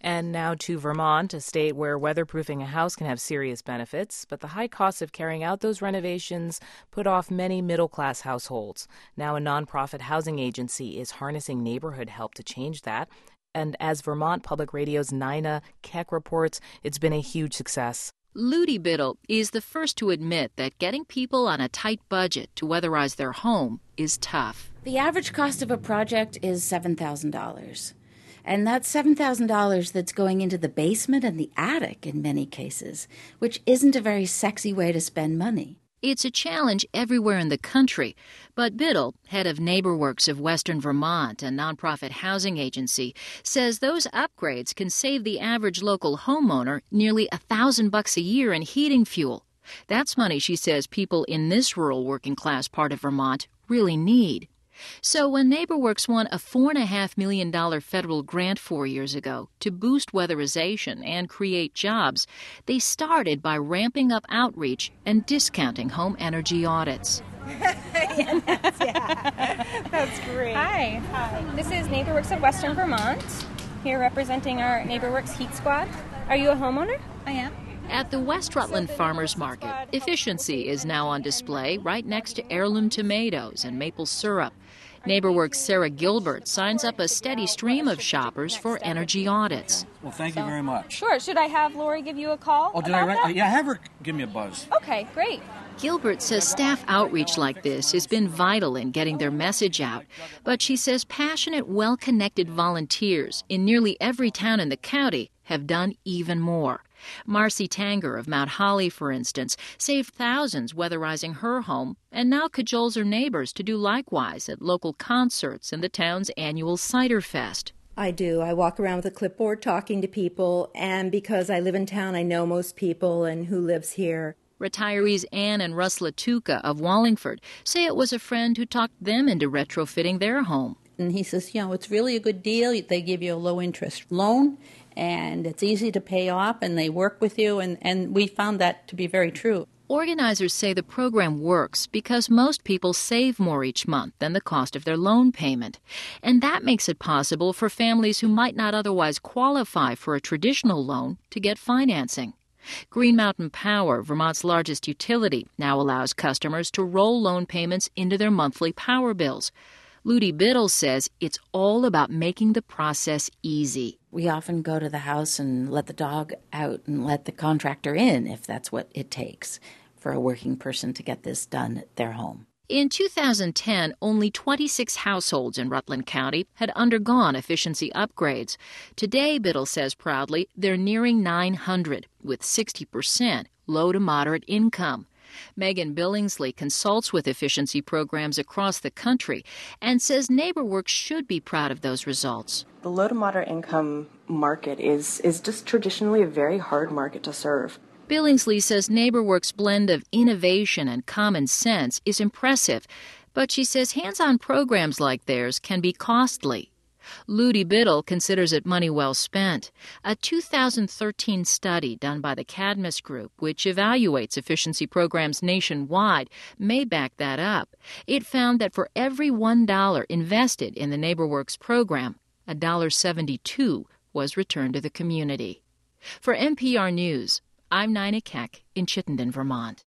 And now to Vermont, a state where weatherproofing a house can have serious benefits, but the high cost of carrying out those renovations put off many middle-class households. Now a nonprofit housing agency is harnessing neighborhood help to change that. And as Vermont Public Radio's Nina Keck reports, it's been a huge success. Ludi Biddle is the first to admit that getting people on a tight budget to weatherize their home is tough. The average cost of a project is $7,000. And that's $7,000 that's going into the basement and the attic in many cases, which isn't a very sexy way to spend money. It's a challenge everywhere in the country, but Biddle, head of NeighborWorks of Western Vermont, a nonprofit housing agency, says those upgrades can save the average local homeowner nearly $1,000 a year in heating fuel. That's money, she says, people in this rural working-class part of Vermont really need. So when NeighborWorks won a $4.5 million federal grant 4 years ago to boost weatherization and create jobs, they started by ramping up outreach and discounting home energy audits. That's great. Hi. This is NeighborWorks of Western Vermont, here representing our NeighborWorks Heat Squad. Are you a homeowner? I am. At the West Rutland Farmers Market, efficiency is now on display right next to heirloom tomatoes and maple syrup. NeighborWorks' Sarah Gilbert signs up a steady stream of shoppers for energy audits. Well, thank you very much. Sure. Should I have Lori give you a call? Oh, did I write? Yeah, have her give me a buzz. Okay, great. Gilbert says staff outreach like this has been vital in getting their message out, but she says passionate, well-connected volunteers in nearly every town in the county have done even more. Marcy Tanger of Mount Holly, for instance, saved thousands weatherizing her home and now cajoles her neighbors to do likewise at local concerts and the town's annual Cider Fest. I do. I walk around with a clipboard talking to people, and because I live in town, I know most people and who lives here. Retirees Ann and Russ Latuka of Wallingford say it was a friend who talked them into retrofitting their home. And he says, it's really a good deal. They give you a low-interest loan, and it's easy to pay off, and they work with you, and we found that to be very true. Organizers say the program works because most people save more each month than the cost of their loan payment. And that makes it possible for families who might not otherwise qualify for a traditional loan to get financing. Green Mountain Power, Vermont's largest utility, now allows customers to roll loan payments into their monthly power bills. Ludi Biddle says it's all about making the process easy. We often go to the house and let the dog out and let the contractor in if that's what it takes for a working person to get this done at their home. In 2010, only 26 households in Rutland County had undergone efficiency upgrades. Today, Biddle says proudly, they're nearing 900, with 60% low to moderate income. Megan Billingsley consults with efficiency programs across the country and says NeighborWorks should be proud of those results. The low to moderate income market is just traditionally a very hard market to serve. Billingsley says NeighborWorks' blend of innovation and common sense is impressive, but she says hands-on programs like theirs can be costly. Ludi Biddle considers it money well spent. A 2013 study done by the Cadmus Group, which evaluates efficiency programs nationwide, may back that up. It found that for every $1 invested in the NeighborWorks program, $1.72 was returned to the community. For NPR News, I'm Nina Keck in Chittenden, Vermont.